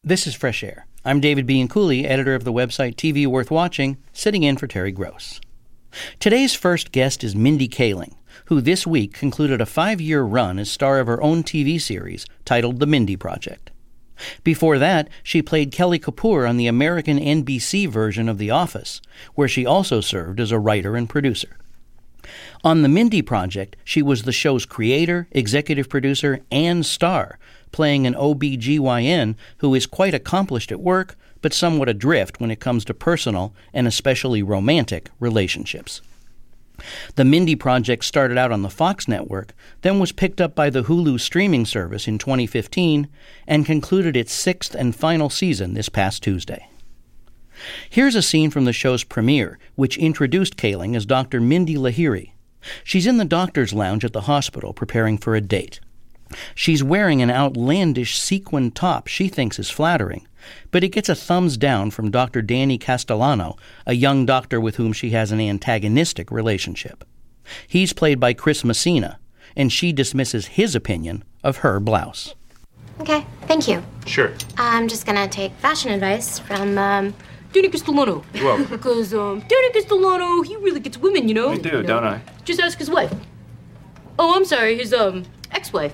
This is Fresh Air. I'm David Bianculli, editor of the website TV Worth Watching, sitting in for Terry Gross. Today's first guest is Mindy Kaling, who this week concluded a 5-year run as star of her own TV series titled The Mindy Project. Before that, she played Kelly Kapoor on the American NBC version of The Office, where she also served as a writer and producer. On The Mindy Project, she was the show's creator, executive producer, and star, playing an OB-GYN who is quite accomplished at work, but somewhat adrift when it comes to personal and especially romantic relationships. The Mindy Project started out on the Fox network, then was picked up by the Hulu streaming service in 2015, and concluded its 6th and final season this past Tuesday. Here's a scene from the show's premiere, which introduced Kaling as Dr. Mindy Lahiri. She's in the doctor's lounge at the hospital preparing for a date. She's wearing an outlandish sequin top she thinks is flattering, but it gets a thumbs down from Dr. Danny Castellano, a young doctor with whom she has an antagonistic relationship. He's played by Chris Messina, and she dismisses his opinion of her blouse. Okay, thank you. Sure. I'm just gonna take fashion advice from, Danny Castellano. Whoa. Because, Danny Castellano, he really gets women, you know? I do, don't I? Just ask his wife. Oh, I'm sorry, his, ex-wife.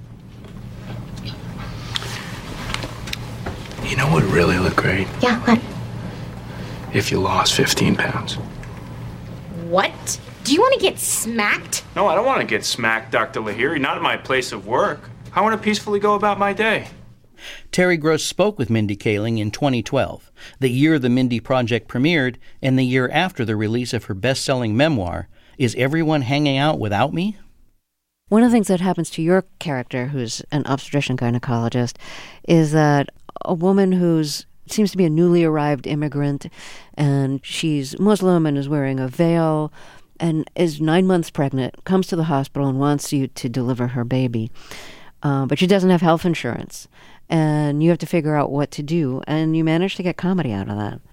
You know what would really look great? Yeah, what? If you lost 15 pounds. What? Do you want to get smacked? No, I don't want to get smacked, Dr. Lahiri, not at my place of work. I want to peacefully go about my day. Terry Gross spoke with Mindy Kaling in 2012, the year the Mindy Project premiered and the year after the release of her best-selling memoir, Is Everyone Hanging Out Without Me? One of the things that happens to your character, who's an obstetrician gynecologist, is that a woman who's seems to be a newly arrived immigrant, and she's Muslim and is wearing a veil and is 9 months pregnant, comes to the hospital and wants you to deliver her baby. But she doesn't have health insurance, and you have to figure out what to do, and you manage to get comedy out of that.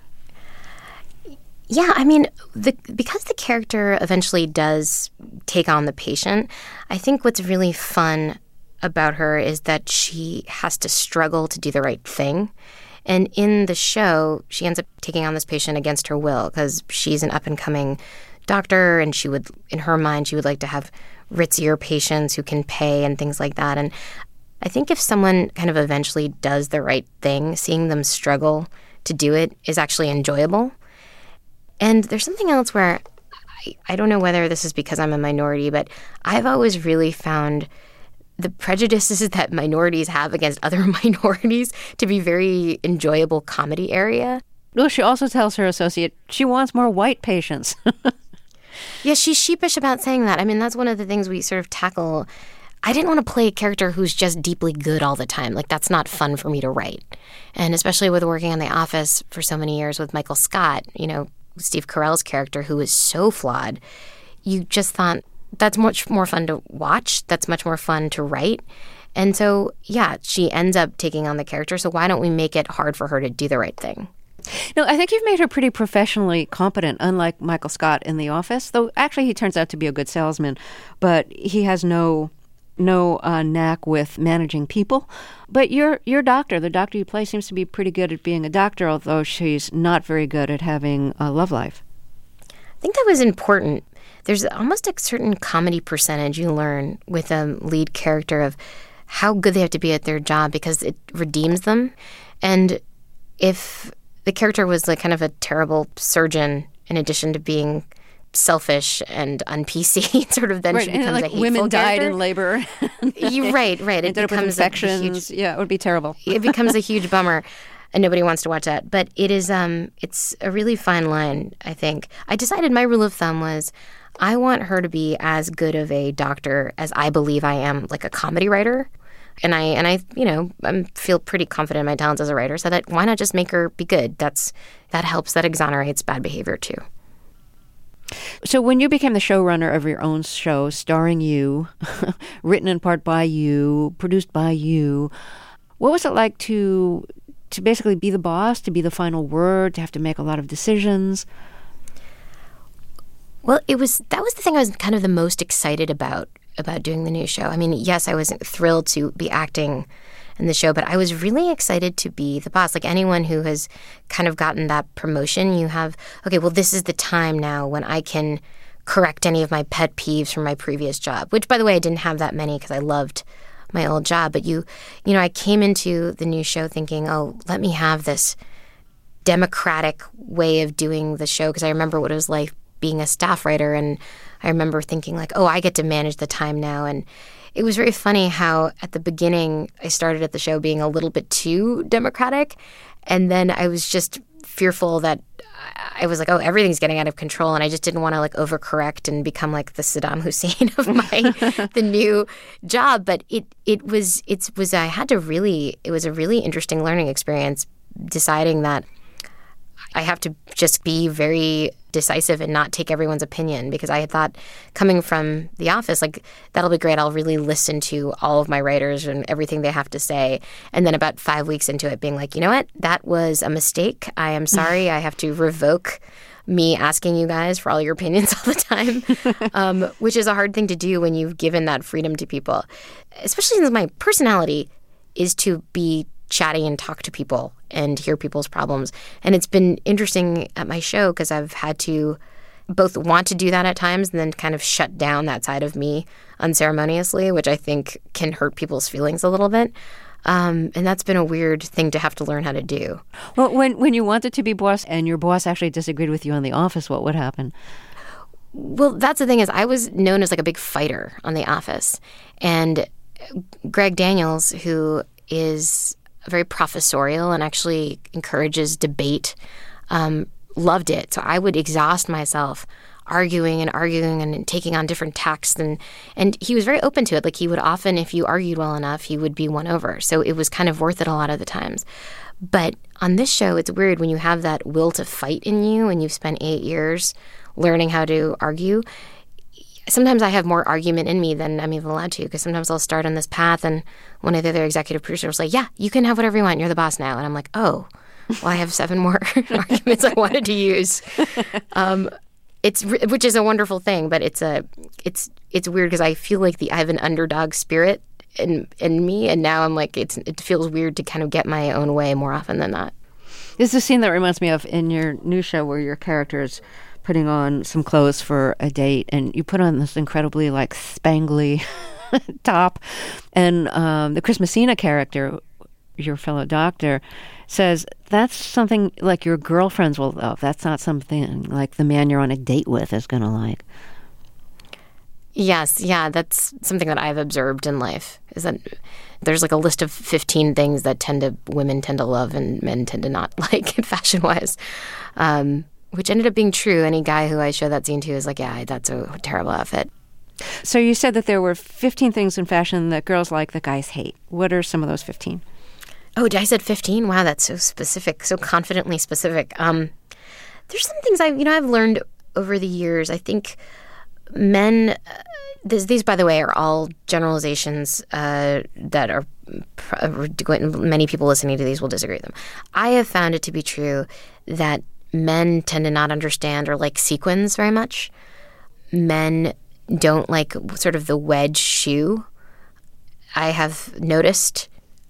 Yeah, I mean, because the character eventually does take on the patient, I think what's really fun about her is that she has to struggle to do the right thing. And in the show, she ends up taking on this patient against her will because she's an up-and-coming doctor, and she would, in her mind, she would like to have ritzier patients who can pay and things like that. And I think if someone kind of eventually does the right thing, seeing them struggle to do it is actually enjoyable. And there's something else where I don't know whether this is because I'm a minority, but I've always really found the prejudices that minorities have against other minorities to be very enjoyable comedy area. Well, she also tells her associate she wants more white patients. Yeah, she's sheepish about saying that. I mean, that's one of the things we sort of tackle. I didn't want to play a character who's just deeply good all the time. Like, that's not fun for me to write. And especially with working on The Office for so many years with Michael Scott, you know, Steve Carell's character, who is so flawed, you just thought, that's much more fun to watch. That's much more fun to write. And so, yeah, she ends up taking on the character. So why don't we make it hard for her to do the right thing? No, I think you've made her pretty professionally competent, unlike Michael Scott in The Office, though actually he turns out to be a good salesman, but he has no knack with managing people. But your doctor, the doctor you play, seems to be pretty good at being a doctor, although she's not very good at having a love life. I think that was important. There's almost a certain comedy percentage you learn with a lead character of how good they have to be at their job because it redeems them. And if the character was like kind of a terrible surgeon in addition to being selfish and un-PC, sort of then right, she becomes like a hateful women died character. in labor. Right. It becomes infections. Yeah, it would be terrible. It becomes a huge bummer. And nobody wants to watch that. But it is, it's a really fine line, I think. I decided my rule of thumb was I want her to be as good of a doctor as I believe I am, like a comedy writer. And I you know, I feel pretty confident in my talents as a writer, so that why not just make her be good? That helps, that exonerates bad behavior too. So when you became the showrunner of your own show, starring you, written in part by you, produced by you, what was it like to basically be the boss, to be the final word, to have to make a lot of decisions? Well, that was the thing I was kind of the most excited about doing the new show. I mean, yes, I was thrilled to be acting in the show. But I was really excited to be the boss. Like anyone who has kind of gotten that promotion, you have, okay, well, this is the time now when I can correct any of my pet peeves from my previous job, which, by the way, I didn't have that many because I loved my old job. But I came into the new show thinking, oh, let me have this democratic way of doing the show, because I remember what it was like being a staff writer, and I remember thinking like, oh, I get to manage the time now. And it was very funny how at the beginning I started at the show being a little bit too democratic, and then I was just fearful that I was like, oh, everything's getting out of control, and I just didn't want to like overcorrect and become like the Saddam Hussein of the new job. But it was a really interesting learning experience, deciding that I have to just be very decisive and not take everyone's opinion, because I had thought, coming from The Office, like, that'll be great. I'll really listen to all of my writers and everything they have to say. And then about 5 weeks into it, being like, you know what? That was a mistake. I am sorry. I have to revoke me asking you guys for all your opinions all the time, which is a hard thing to do when you've given that freedom to people, especially since my personality is to be chatty and talk to people and hear people's problems. And it's been interesting at my show because I've had to both want to do that at times and then kind of shut down that side of me unceremoniously, which I think can hurt people's feelings a little bit. And that's been a weird thing to have to learn how to do. Well, when you wanted to be boss and your boss actually disagreed with you on The Office, what would happen? Well, that's the thing, is I was known as like a big fighter on The Office. And Greg Daniels, who is very professorial and actually encourages debate, loved it. So I would exhaust myself arguing and taking on different tacks. And he was very open to it. Like, he would often, if you argued well enough, he would be won over. So it was kind of worth it a lot of the times. But on this show, it's weird when you have that will to fight in you and you've spent 8 years learning how to argue. Sometimes I have more argument in me than I'm even allowed to, because sometimes I'll start on this path and one of the other executive producers will say, yeah, you can have whatever you want. You're the boss now. And I'm like, oh, well, I have 7 more arguments I wanted to use. Which is a wonderful thing, but it's weird because I feel like I have an underdog spirit in me, and now I'm like, it feels weird to kind of get my own way more often than not. There's a scene that reminds me of in your new show where your character's putting on some clothes for a date, and you put on this incredibly like spangly top, and the Chris Messina character, your fellow doctor, says that's something like your girlfriends will love. That's not something like the man you're on a date with is going to like. Yes, yeah, that's something that I've observed in life, is that there's like a list of 15 things that women tend to love and men tend to not like fashion-wise, which ended up being true. Any guy who I show that scene to is like, yeah, that's a terrible outfit. So you said that there were 15 things in fashion that girls like that guys hate. What are some of those 15? Oh, I said 15? Wow, that's so specific, so confidently specific. There's some things I've learned over the years. I think men, these, by the way, are all generalizations that are, many people listening to these will disagree with them. I have found it to be true that men tend to not understand or like sequins very much. Men don't like sort of the wedge shoe, I have noticed.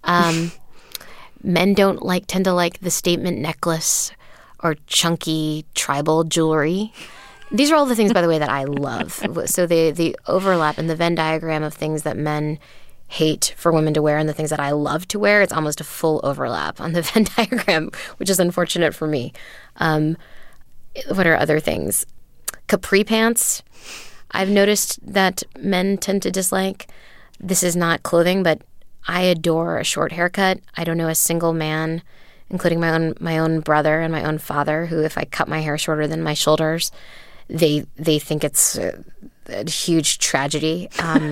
Men don't tend to like the statement necklace or chunky tribal jewelry. These are all the things, by the way, that I love. So the overlap in the Venn diagram of things that men hate for women to wear and the things that I love to wear, it's almost a full overlap on the Venn diagram, which is unfortunate for me. What are other things? Capri pants. I've noticed that men tend to dislike. This is not clothing, but I adore a short haircut. I don't know a single man, including my own brother and my own father, who, if I cut my hair shorter than my shoulders, they think it's a huge tragedy.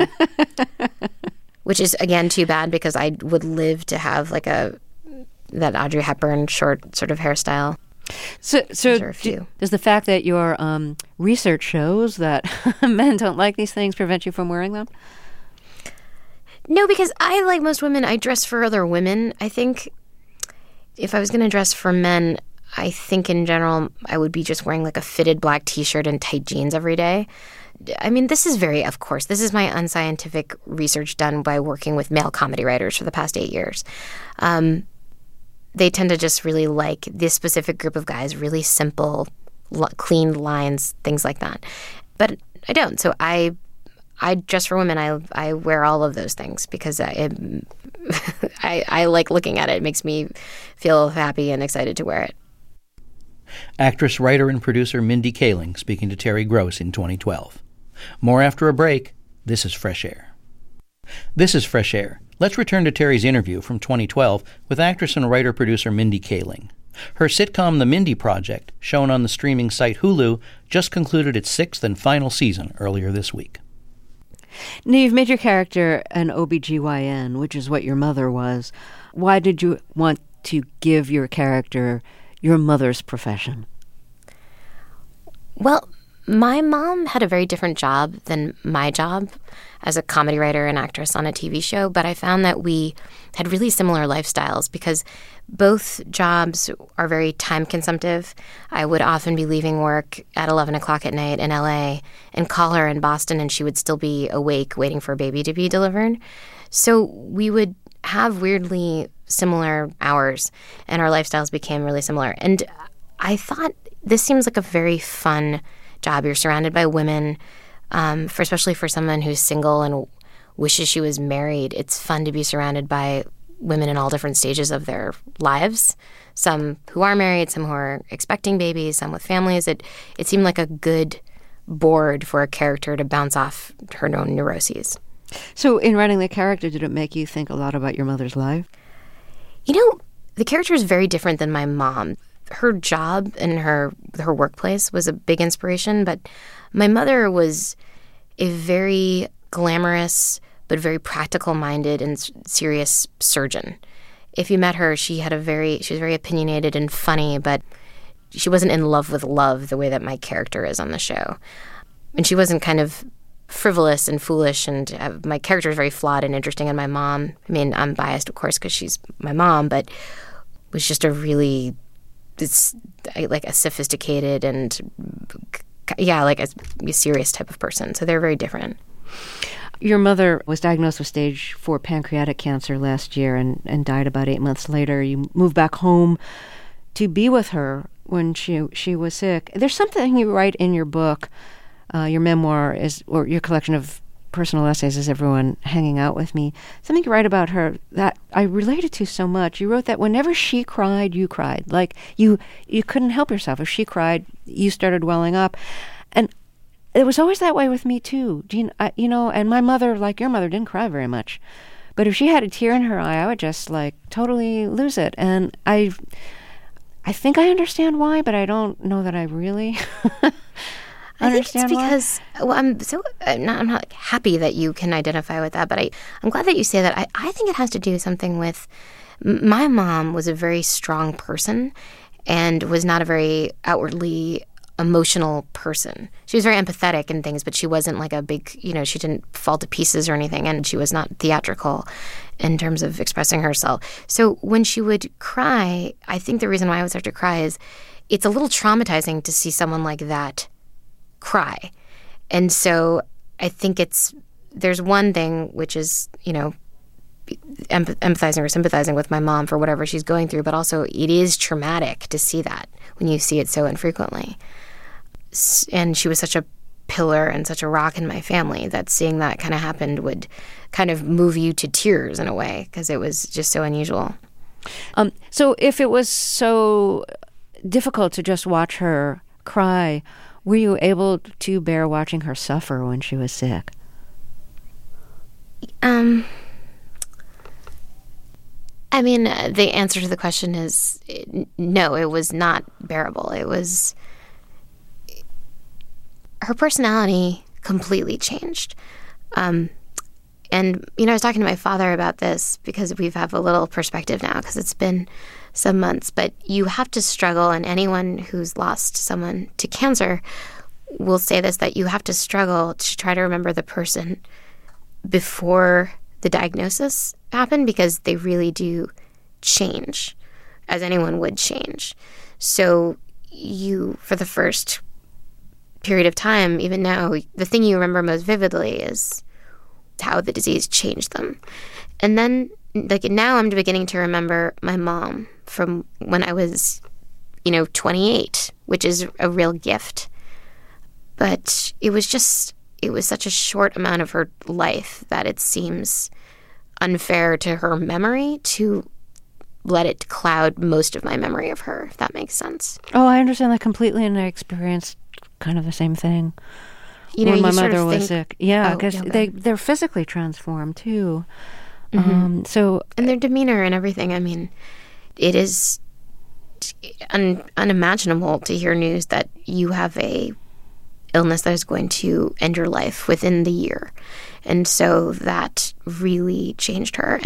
Which is, again, too bad, because I would live to have like that Audrey Hepburn short sort of hairstyle. So does the fact that your research shows that men don't like these things prevent you from wearing them? No, because I, like most women, I dress for other women. I think if I was going to dress for men, I think in general, I would be just wearing like a fitted black t-shirt and tight jeans every day. I mean, this is my unscientific research done by working with male comedy writers for the past 8 years. They tend to just really like this specific group of guys, really simple, clean lines, things like that. But I don't. So I dress for women. I wear all of those things because I like looking at it. It makes me feel happy and excited to wear it. Actress, writer, and producer Mindy Kaling speaking to Terry Gross in 2012. More after a break. This is Fresh Air. This is Fresh Air. Let's return to Terry's interview from 2012 with actress and writer-producer Mindy Kaling. Her sitcom The Mindy Project, shown on the streaming site Hulu, just concluded its 6th and final season earlier this week. Now, you've made your character an OBGYN, which is what your mother was. Why did you want to give your character your mother's profession? Well, my mom had a very different job than my job as a comedy writer and actress on a TV show, but I found that we had really similar lifestyles because both jobs are very time-consumptive. I would often be leaving work at 11 o'clock at night in L.A. and call her in Boston, and she would still be awake waiting for a baby to be delivered. So we would have weirdly similar hours, and our lifestyles became really similar. And I thought this seems like a very fun job. You're surrounded by women, especially for someone who's single and wishes she was married. It's fun to be surrounded by women in all different stages of their lives, some who are married, some who are expecting babies, some with families. It seemed like a good board for a character to bounce off her own neuroses. So in writing the character, did it make you think a lot about your mother's life? You know, the character is very different than my mom. Her job and her workplace was a big inspiration, but my mother was a very glamorous but very practical-minded and serious surgeon. If you met her, she was very opinionated and funny, but she wasn't in love with love the way that my character is on the show. And she wasn't kind of frivolous and foolish, and my character is very flawed and interesting. And my mom, I mean, I'm biased, of course, because she's my mom, but was just like a sophisticated and, like a serious type of person. So they're very different. Your mother was diagnosed with stage 4 pancreatic cancer last year and died about 8 months later. You moved back home to be with her when she was sick. There's something you write in your book, your memoir, or your collection of personal essays, Is Everyone Hanging Out With Me? Something you write about her that I related to so much. You wrote that whenever she cried, you cried. Like you couldn't help yourself. If she cried, you started welling up. And it was always that way with me too. And my mother, like your mother, didn't cry very much. But if she had a tear in her eye, I would just like totally lose it. And I think I understand why, but I don't know that I really I think it's because, I'm not happy that you can identify with that, but I'm glad that you say that. I think it has to do something with, my mom was a very strong person and was not a very outwardly emotional person. She was very empathetic and things, but she wasn't like a big, she didn't fall to pieces or anything, and she was not theatrical in terms of expressing herself. So when she would cry, I think the reason why I would start to cry is it's a little traumatizing to see someone like that cry. And so I think there's one thing which is, empathizing or sympathizing with my mom for whatever she's going through, but also it is traumatic to see that when you see it so infrequently. And she was such a pillar and such a rock in my family that seeing that kind of happened would kind of move you to tears in a way because it was just so unusual. So if it was so difficult to just watch her cry, were you able to bear watching her suffer when she was sick? I mean, the answer to the question is no, it was not bearable. It was... Her personality completely changed. And, I was talking to my father about this because we have a little perspective now because it's been some months, but you have to struggle, and anyone who's lost someone to cancer will say this, that you have to struggle to try to remember the person before the diagnosis happened because they really do change. as anyone would, change. So you, for the first period of time, even now, the thing you remember most vividly is how the disease changed them. And then, like, now I'm beginning to remember my mom from when I was, 28, which is a real gift. But it was such a short amount of her life that it seems unfair to her memory to let it cloud most of my memory of her, if that makes sense. Oh, I understand that completely, and I experienced kind of the same thing when my mother was sick. Yeah, because they're physically transformed too. Mm-hmm. And their demeanor and everything. I mean, it is unimaginable to hear news that you have a illness that is going to end your life within the year. And so that really changed her.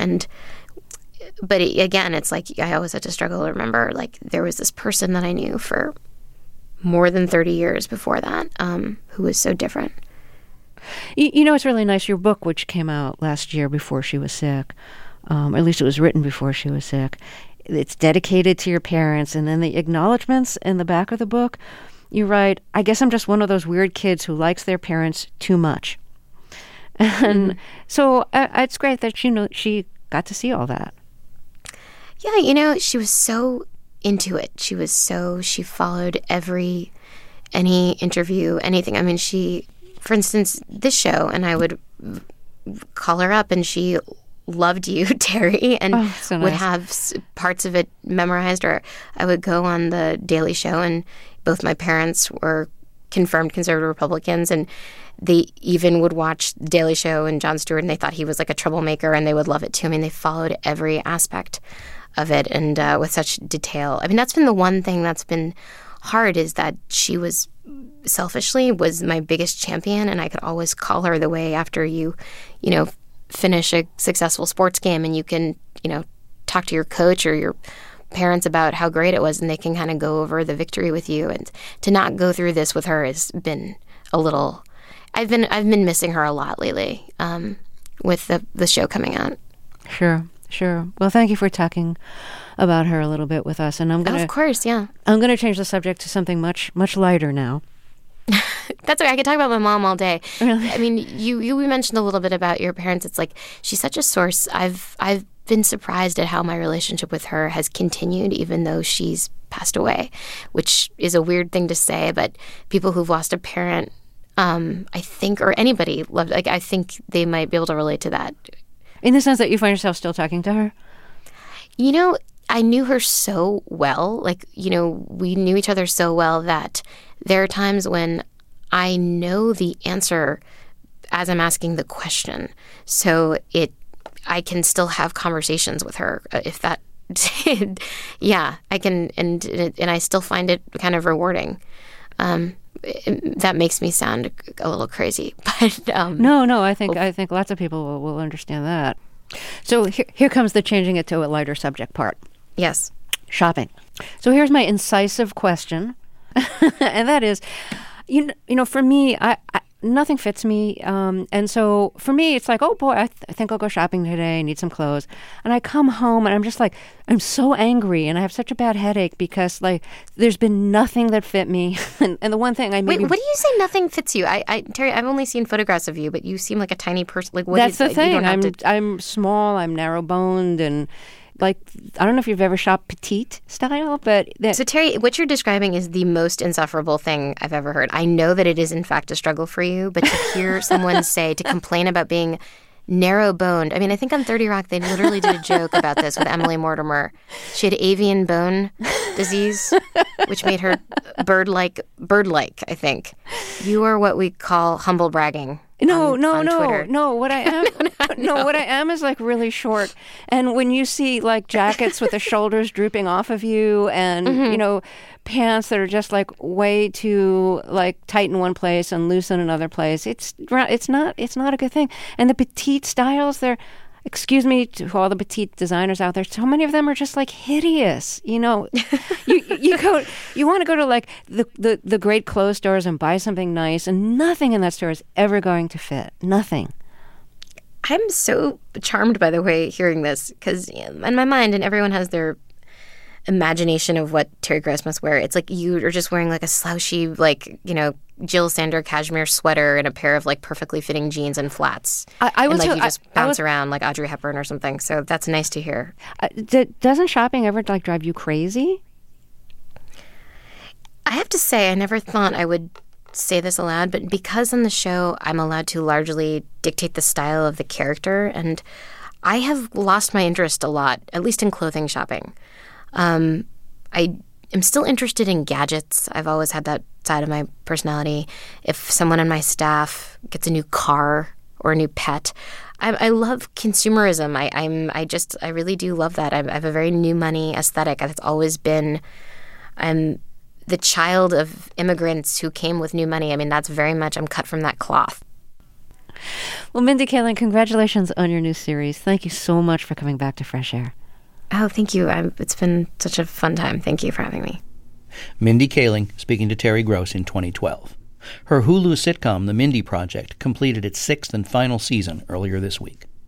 But again, it's like I always had to struggle to remember, like, there was this person that I knew for more than 30 years before that, who was so different. It's really nice. Your book, which came out last year before she was sick, or at least it was written before she was sick, it's dedicated to your parents. And then the acknowledgments in the back of the book, you write, I guess I'm just one of those weird kids who likes their parents too much. And so it's great that she got to see all that. Yeah, she was so into it. She followed any interview, anything. I mean, for instance, this show, and I would call her up and she loved you, Terry, and would have parts of it memorized. Or I would go on the Daily Show, and both my parents were confirmed conservative Republicans, and they even would watch the Daily Show and Jon Stewart, and they thought he was like a troublemaker, and they would love it too. I mean, they followed every aspect of it, and with such detail. I mean, that's been the one thing that's been hard, is that she was my biggest champion, and I could always call her the way after you finish a successful sports game, and you can, talk to your coach or your parents about how great it was, and they can kind of go over the victory with you. And to not go through this with her has been a little. I've been missing her a lot lately, with the show coming out. Sure. Well, thank you for talking about her a little bit with us, and I'm gonna. Of course, yeah. I'm gonna change the subject to something much, much lighter now. That's okay. I could talk about my mom all day. Really? I mean, you mentioned a little bit about your parents. It's like she's such a source. I've been surprised at how my relationship with her has continued, even though she's passed away, which is a weird thing to say. But people who've lost a parent, I think, or anybody I think they might be able to relate to that. In the sense that you find yourself still talking to her? I knew her so well. Like, we knew each other so well that there are times when I know the answer as I'm asking the question. So I can still have conversations with her if that, yeah, I can, and I still find it kind of rewarding. That makes me sound a little crazy, but no. I think lots of people will understand that. So here comes the changing it to a lighter subject part. Yes, shopping. So here's my incisive question, and that is, for me, I nothing fits me, and so for me, it's like, oh boy, I think I'll go shopping today. I need some clothes, and I come home and I'm just like, I'm so angry, and I have such a bad headache because like there's been nothing that fit me, and the one thing I wait, what do you say? Nothing fits you? Terry, I've only seen photographs of you, but you seem like a tiny person. Like that's the thing. I'm small. I'm narrow boned and. Like, I don't know if you've ever shopped petite style, but... So, Terry, what you're describing is the most insufferable thing I've ever heard. I know that it is, in fact, a struggle for you, but to hear someone to complain about being narrow-boned... I mean, I think on 30 Rock, they literally did a joke about this with Emily Mortimer. She had avian bone disease, which made her bird-like, I think. You are what we call humble bragging. No. What I am is like really short. And when you see like jackets with the shoulders drooping off of you and, pants that are just like way too like tight in one place and loose in another place, it's not a good thing. And the petite styles, excuse me to all the petite designers out there, so many of them are just like hideous. You want to go to like the great clothes stores and buy something nice, and nothing in that store is ever going to fit. Nothing. I'm so charmed, by the way, hearing this, because in my mind, and everyone has their imagination of what Terry Gross must wear. It's like you are just wearing like a slouchy, like, Jill Sander cashmere sweater and a pair of like perfectly fitting jeans and flats. I and like you just bounce around like Audrey Hepburn or something. So that's nice to hear. Doesn't shopping ever like drive you crazy? I have to say, I never thought I would say this aloud, but because on the show I'm allowed to largely dictate the style of the character, and I have lost my interest a lot, at least in clothing shopping. I am still interested in gadgets. I've always had that side of my personality. If someone on my staff gets a new car or a new pet, I love consumerism. I really do love that. I have a very new money aesthetic. It's always been, I'm the child of immigrants who came with new money. I mean, that's very much, I'm cut from that cloth. Well, Mindy Kaling, congratulations on your new series. Thank you so much for coming back to Fresh Air. Oh, thank you. It's been such a fun time. Thank you for having me. Mindy Kaling speaking to Terry Gross in 2012. Her Hulu sitcom, The Mindy Project, completed its 6th and final season earlier this week.